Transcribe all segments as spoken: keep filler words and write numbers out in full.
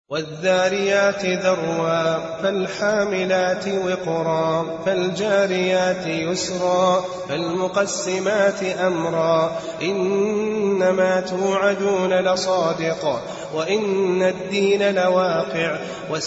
والذاريات ذروا فالحاملات وقرا فالجاريات يسرا فالمقسمات أمرا إنما توعدون لصادق وإن الدين لواقع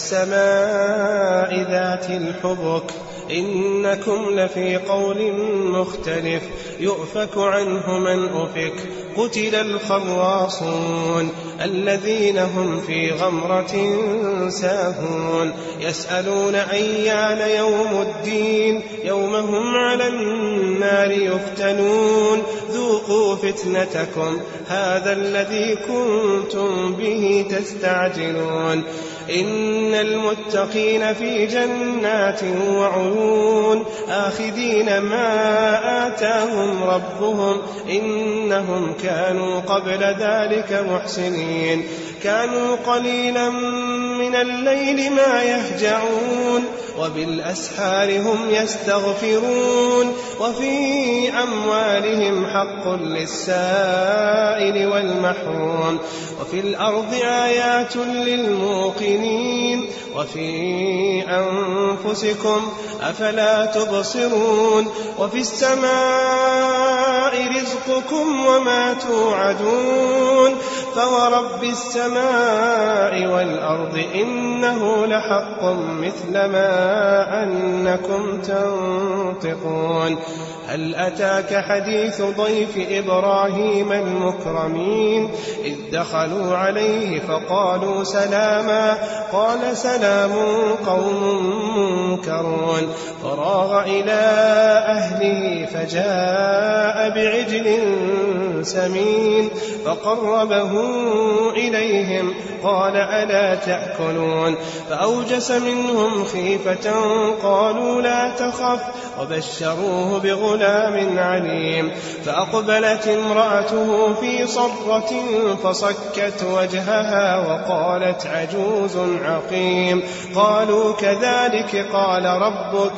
والسماء ذات الحبك إنكم لفي قول مختلف يؤفك عنه من أفك قتل الخراصون الذين هم في غمرة ساهون يسألون أيان يوم الدين يوم هم على النار يفتنون ذوقوا فتنتكم هذا الذي كنتم به تستعجلون إن المتقين في جنات وعيون آخذين ما آتاهم ربهم إنهم كانوا قبل ذلك محسنين كانوا قليلا من الليل ما يهجعون وبالأسحار هم يستغفرون وفي أموالهم حق للسائل والمحروم وفي الأرض آيات للموقنين وفي أنفسكم أفلا تبصرون وفي السماء رزقكم وما توعدون فورب السماء والأرض إنه لحق مثل ما أنكم تنطقون هل أتاك حديث ضيف إبراهيم المكرمين إذ دخلوا عليه فقالوا سلاما قال سلام قوم منكرون فراغ إلى أهله فجاء بعجل سمين فقربه إليهم قال ألا تأكلون فأوجس منهم خيفة قالوا لا تخف وبشروه بغلام عليم فأقبلت امرأته في صرة فصكت وجهها وقالت عجوز عقيم قالوا كذلك قال ربك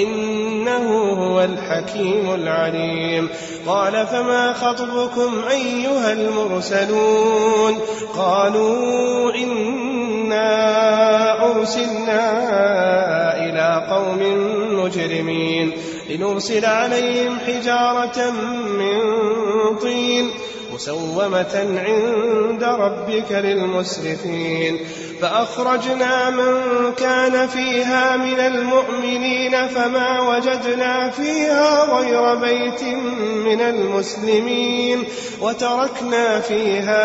إنه هو الحكيم العليم قال فما خطبكم أيها المرسلون قالوا إنا أرسلنا إلى قوم مجرمين لنرسل عليهم حجارة من طين مسومة عند ربك للمسرفين فأخرجنا من كان فيها من المؤمنين فما وجدنا فيها غير بيت من المسلمين وتركنا فيها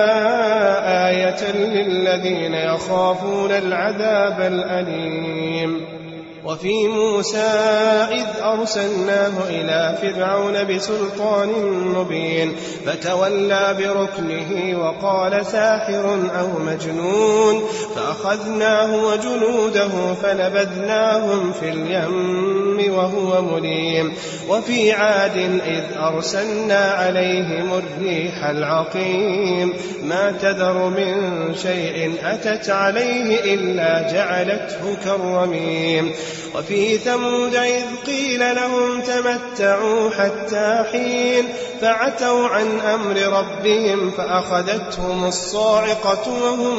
آية للذين يخافون العذاب الأليم وفي موسى إذ أرسلناه إلى فرعون بسلطان مبين فتولى بركنه وقال ساحر أو مجنون فأخذناه وجنوده فنبذناهم في اليم وهو مليم وفي عاد إذ أرسلنا عليهم الريح العقيم ما تذر من شيء أتت عليه إلا جعلته كالرميم وفي ثمود إذ قيل لهم تمتعوا حتى حين فعتوا عن أمر ربهم فأخذتهم الصاعقة وهم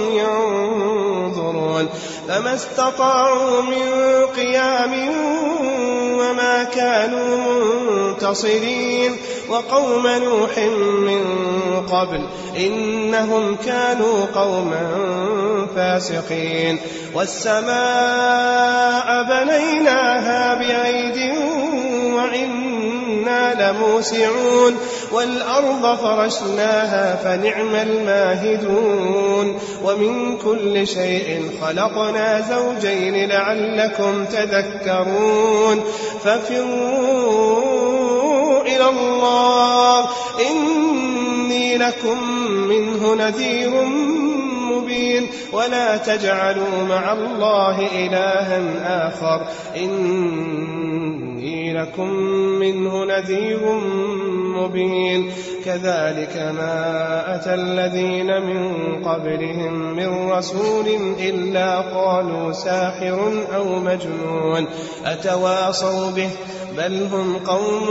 ينظرون فما استطاعوا من قيام وما كانوا منتصرين وقوم نوح من قبل إنهم كانوا قوما فاسقين والسماء بنيناها بأيد وإنا لموسعون والأرض فرشناها فنعم الماهدون ومن كل شيء خلقنا زوجين لعلكم تذكرون ففروا إلى الله إني لكم منه نذير مبين ولا تجعلوا مع الله إلها آخر إني لكم منه نذير مبين كذلك ما أتى الذين من قبلهم من رسول إلا قالوا ساحر أو مجنون أتواصوا به بل هم قوم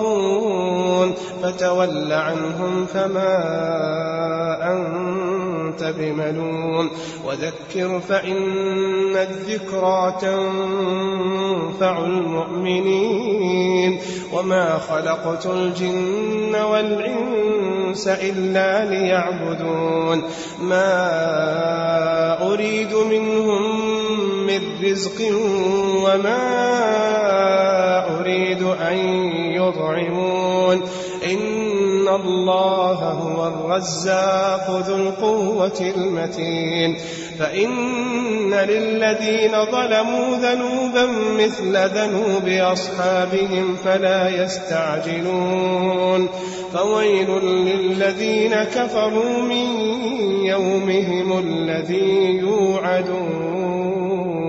طاغون فتول عنهم فما أنت أنت بملوم وذكر فإن الذكرى تنفع المؤمنين وما خلقت الجن والإنس إلا ليعبدون ما أريد منهم من رزق وما أريد أن يطعمون إن الله هو الرزاق ذو القوة المتين فإن للذين ظلموا ذنوبا مثل ذنوب أصحابهم فلا يستعجلون فويل للذين كفروا من يومهم الذي يوعدون.